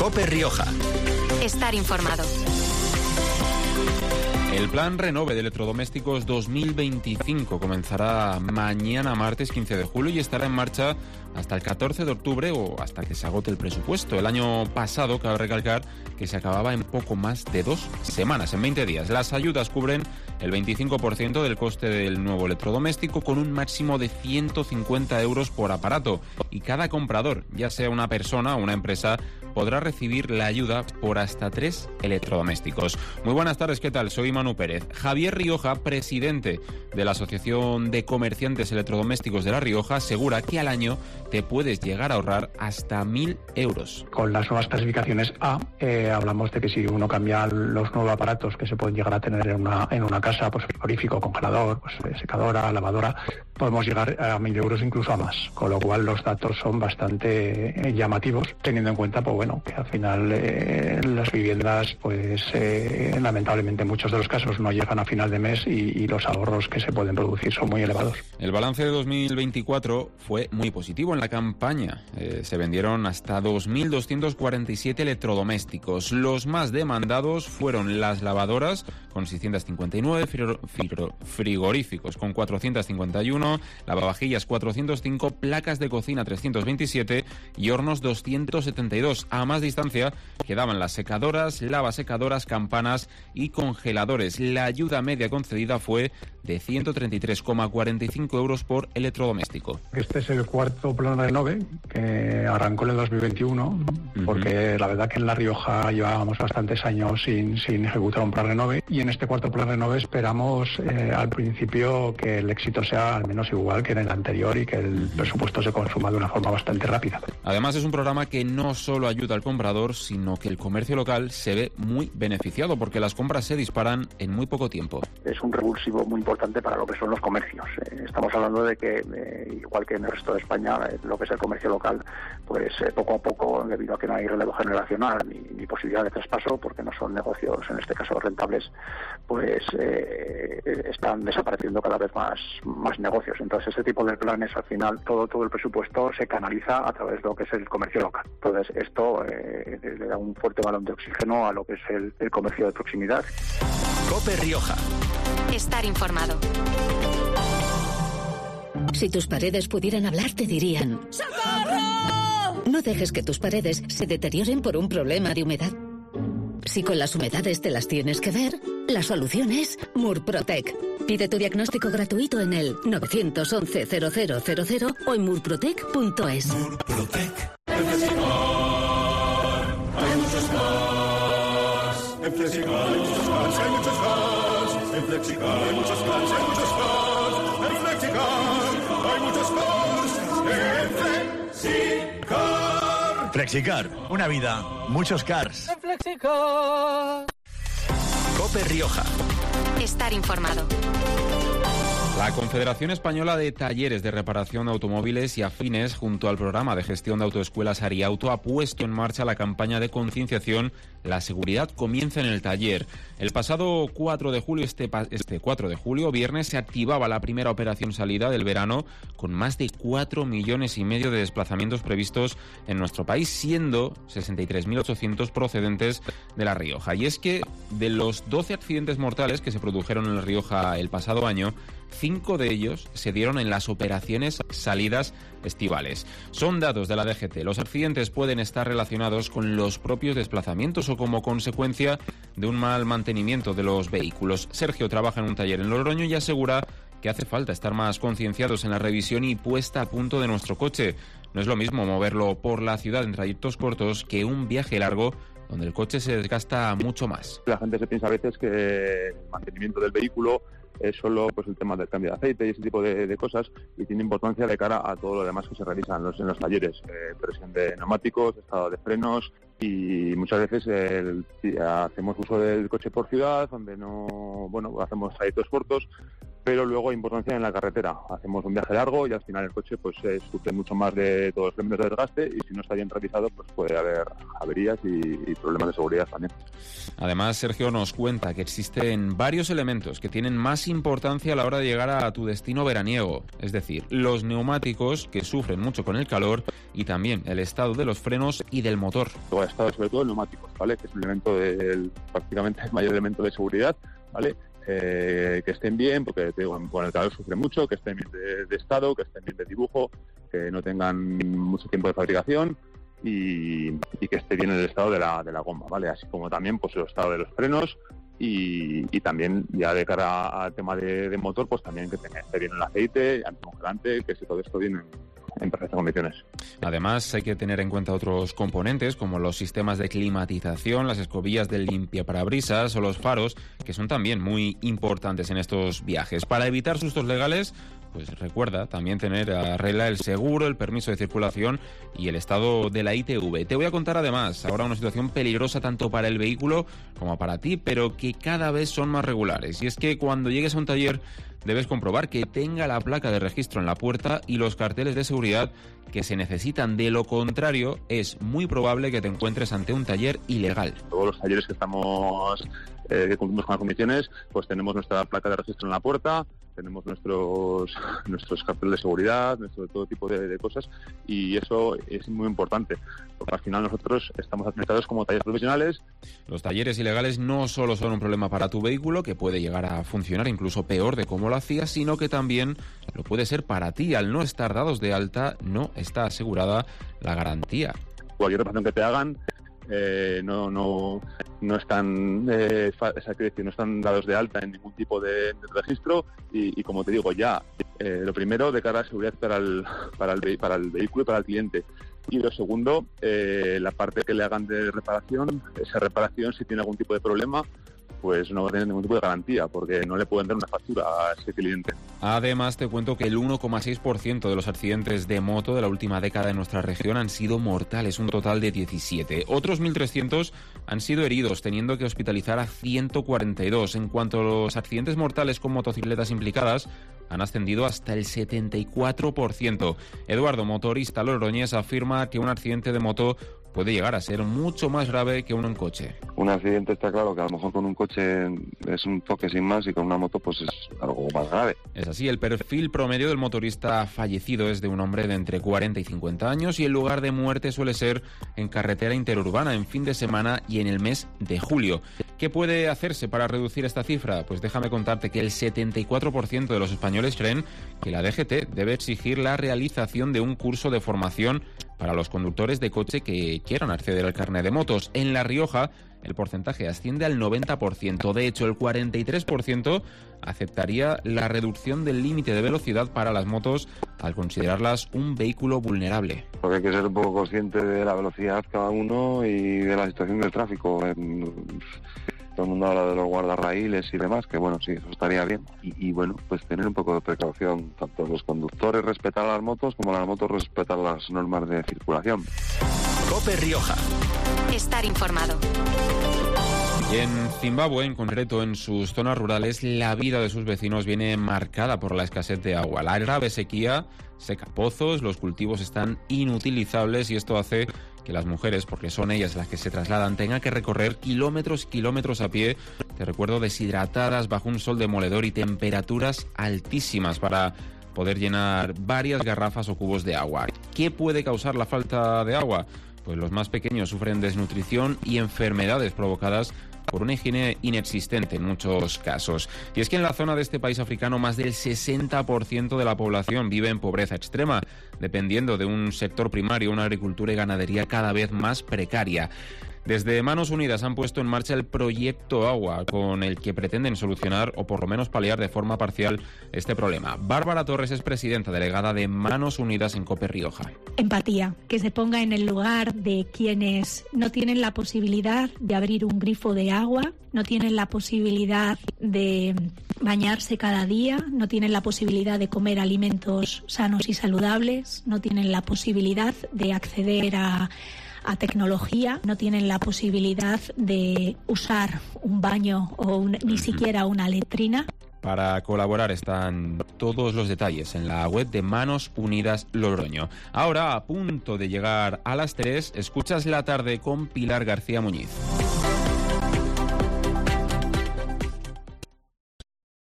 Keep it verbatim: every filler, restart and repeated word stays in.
COPE Rioja. Estar informado. El plan Renove de electrodomésticos dos mil veinticinco comenzará mañana martes quince de julio y estará en marcha hasta el catorce de octubre o hasta que se agote el presupuesto. El año pasado, cabe recalcar, que se acababa en poco más de dos semanas, en veinte días. Las ayudas cubren el veinticinco por ciento del coste del nuevo electrodoméstico con un máximo de ciento cincuenta euros por aparato y cada comprador, ya sea una persona o una empresa, podrá recibir la ayuda por hasta tres electrodomésticos. Muy buenas tardes, ¿qué tal? Soy Manu Pérez. Javier Rioja, presidente de la Asociación de Comerciantes Electrodomésticos de La Rioja, asegura que al año te puedes llegar a ahorrar hasta mil euros. Con las nuevas clasificaciones A, eh, hablamos de que si uno cambia los nuevos aparatos que se pueden llegar a tener en una, en una casa, pues frigorífico, congelador, pues secadora, lavadora, podemos llegar a mil euros incluso a más. Con lo cual los datos son bastante eh, llamativos, teniendo en cuenta, pues bueno, que al final eh, las viviendas, pues eh, lamentablemente en muchos de los casos no llegan a final de mes y, y los ahorros que se pueden producir son muy elevados. El balance de dos mil veinticuatro fue muy positivo. En la campaña eh, se vendieron hasta dos mil doscientos cuarenta y siete electrodomésticos. Los más demandados fueron las lavadoras con seiscientos cincuenta y nueve, frio, frio, frigoríficos con cuatrocientos cincuenta y uno, lavavajillas cuatrocientos cinco, placas de cocina trescientos veintisiete y hornos doscientos setenta y dos. A más distancia quedaban las secadoras, lavasecadoras, campanas y congeladores. La ayuda media concedida fue de ciento treinta y tres coma cuarenta y cinco euros por electrodoméstico. Este es el cuarto plan Renove que arrancó en el dos mil veintiuno, uh-huh. porque la verdad que en La Rioja llevábamos bastantes años sin, sin ejecutar un plan Renove y en este cuarto plan Renove esperamos eh, al principio que el éxito sea al menos igual que en el anterior y que el presupuesto se consuma de una forma bastante rápida. Además es un programa que no solo ayuda al comprador, sino que el comercio local se ve muy beneficiado porque las compras se disparan en muy poco tiempo. Es un revulsivo muy importante para lo que son los comercios. Eh, estamos hablando de que, eh, igual que en el resto de España, eh, lo que es el comercio local, pues eh, poco a poco, debido a que no hay relevo generacional ni, ni posibilidad de traspaso, porque no son negocios, en este caso, rentables, pues eh, están desapareciendo cada vez más, más negocios. Entonces, este tipo de planes, al final, todo, todo el presupuesto se canaliza a través de lo que es el comercio local. Entonces, esto eh, le da un fuerte balón de oxígeno a lo que es el, el comercio de proximidad. COPE Rioja. Estar informado. Si tus paredes pudieran hablar, te dirían: ¡socorro! No dejes que tus paredes se deterioren por un problema de humedad. Si con las humedades te las tienes que ver, la solución es Murprotec. Pide tu diagnóstico gratuito en el nueve once cero cero cero cero o en murprotec punto es. Murprotec. En Flexicar hay muchos más. En Flexicar hay muchos más, hay muchos más. En Flexicar hay muchos más, hay muchos más. En Flexicar hay muchos más. En Flexicar. Flexicar, una vida, muchos cars. En Flexicar. COPE Rioja. Estar informado. La Confederación Española de Talleres de Reparación de Automóviles y Afines, junto al programa de gestión de autoescuelas Ariauto, ha puesto en marcha la campaña de concienciación La seguridad comienza en el taller. El pasado cuatro de julio, este, este cuatro de julio, viernes, se activaba la primera operación salida del verano con más de cuatro millones y medio de desplazamientos previstos en nuestro país, siendo sesenta y tres mil ochocientos procedentes de La Rioja. Y es que de los doce accidentes mortales que se produjeron en La Rioja el pasado año, cinco de ellos se dieron en las operaciones salidas estivales. Son datos de la D G T. Los accidentes pueden estar relacionados con los propios desplazamientos o como consecuencia de un mal mantenimiento de los vehículos. Sergio trabaja en un taller en Logroño y asegura que hace falta estar más concienciados en la revisión y puesta a punto de nuestro coche. No es lo mismo moverlo por la ciudad en trayectos cortos que un viaje largo donde el coche se desgasta mucho más. La gente se piensa a veces que el mantenimiento del vehículo es solo pues el tema del cambio de aceite y ese tipo de, de cosas, y tiene importancia de cara a todo lo demás que se realiza en los, en los talleres, eh, presión de neumáticos, estado de frenos, y muchas veces el, hacemos uso del coche por ciudad, donde no, bueno, hacemos trayectos cortos, pero luego hay importancia en la carretera. Hacemos un viaje largo y al final el coche pues eh, sufre mucho más de todos los elementos de desgaste y si no está bien realizado pues puede haber averías y, y problemas de seguridad también. Además, Sergio nos cuenta que existen varios elementos que tienen más importancia a la hora de llegar a tu destino veraniego, es decir, los neumáticos que sufren mucho con el calor y también el estado de los frenos y del motor. El estado sobre todo el neumáticos, ¿vale? Que es un elemento del, prácticamente el mayor elemento de seguridad, ¿vale? Eh, que estén bien, porque te digo, con el calor sufre mucho, que estén bien de, de estado, que estén bien de dibujo, que no tengan mucho tiempo de fabricación y, y que esté bien el estado de la, de la goma, ¿vale? Así como también pues el estado de los frenos y, y también ya de cara al tema de, de motor, pues también que tenga, esté bien el aceite, anticongelante, que esté todo esto bien en, en perfectas condiciones. Además, hay que tener en cuenta otros componentes como los sistemas de climatización, las escobillas de limpiaparabrisas o los faros, que son también muy importantes en estos viajes. Para evitar sustos legales, pues recuerda también tener a regla el seguro, el permiso de circulación y el estado de la I T V. Te voy a contar además ahora una situación peligrosa tanto para el vehículo como para ti, pero que cada vez son más regulares. Y es que cuando llegues a un taller debes comprobar que tenga la placa de registro en la puerta y los carteles de seguridad que se necesitan. De lo contrario, es muy probable que te encuentres ante un taller ilegal. Todos los talleres que estamos eh, que cumplimos con las condiciones, pues tenemos nuestra placa de registro en la puerta, tenemos nuestros nuestros carteles de seguridad, nuestro todo tipo de, de cosas y eso es muy importante porque al final nosotros estamos acreditados como talleres profesionales. Los talleres ilegales no solo son un problema para tu vehículo, que puede llegar a funcionar incluso peor de cómo lo hacías, sino que también lo puede ser para ti. Al no estar dados de alta, no está asegurada la garantía. Cualquier reparación que te hagan Eh, no no no están eh, fa, o sea, decir, no están dados de alta en ningún tipo de, de registro y, y como te digo ya eh, lo primero de cara a seguridad para el para el para el vehículo y para el cliente y lo segundo eh, la parte que le hagan de reparación, esa reparación si tiene algún tipo de problema pues no va a tener ningún tipo de garantía porque no le pueden dar una factura a ese cliente. Además, te cuento que el uno coma seis por ciento de los accidentes de moto de la última década en nuestra región han sido mortales, un total de diecisiete. Otros mil trescientos han sido heridos, teniendo que hospitalizar a ciento cuarenta y dos. En cuanto a los accidentes mortales con motocicletas implicadas, han ascendido hasta el setenta y cuatro por ciento. Eduardo, motorista logroñés, afirma que un accidente de moto puede llegar a ser mucho más grave que uno en coche. Un accidente está claro que a lo mejor con un coche es un toque sin más y con una moto pues es algo más grave. Es así, el perfil promedio del motorista fallecido es de un hombre de entre cuarenta y cincuenta años y el lugar de muerte suele ser en carretera interurbana, en fin de semana y en el mes de julio. ¿Qué puede hacerse para reducir esta cifra? Pues déjame contarte que el setenta y cuatro por ciento de los españoles creen que la D G T debe exigir la realización de un curso de formación para los conductores de coche que quieran acceder al carnet de motos. En La Rioja, el porcentaje asciende al noventa por ciento. De hecho, el cuarenta y tres por ciento aceptaría la reducción del límite de velocidad para las motos al considerarlas un vehículo vulnerable. Porque hay que ser un poco consciente de la velocidad cada uno y de la situación del tráfico. Todo el mundo habla de los guardarraíles y demás, que bueno, sí, eso estaría bien. Y, y bueno, pues tener un poco de precaución, tanto los conductores respetar las motos como las motos respetar las normas de circulación. COPE Rioja. Estar informado. Y en Zimbabue, en concreto en sus zonas rurales, la vida de sus vecinos viene marcada por la escasez de agua. La grave sequía seca pozos, los cultivos están inutilizables y esto hace que las mujeres, porque son ellas las que se trasladan, tengan que recorrer kilómetros y kilómetros a pie, te recuerdo, deshidratadas bajo un sol demoledor y temperaturas altísimas para poder llenar varias garrafas o cubos de agua. ¿Qué puede causar la falta de agua? Pues los más pequeños sufren desnutrición y enfermedades provocadas por una higiene inexistente en muchos casos. Y es que en la zona de este país africano más del sesenta por ciento de la población vive en pobreza extrema, dependiendo de un sector primario, una agricultura y ganadería cada vez más precaria. Desde Manos Unidas han puesto en marcha el proyecto Agua, con el que pretenden solucionar o por lo menos paliar de forma parcial este problema. Bárbara Torres es presidenta delegada de Manos Unidas en COPE Rioja. Empatía, que se ponga en el lugar de quienes no tienen la posibilidad de abrir un grifo de agua, no tienen la posibilidad de bañarse cada día, no tienen la posibilidad de comer alimentos sanos y saludables, no tienen la posibilidad de acceder a a tecnología, no tienen la posibilidad de usar un baño o un, ni siquiera una letrina. Para colaborar están todos los detalles en la web de Manos Unidas Logroño. Ahora, a punto de llegar a las tres, escuchas La Tarde con Pilar García Muñiz.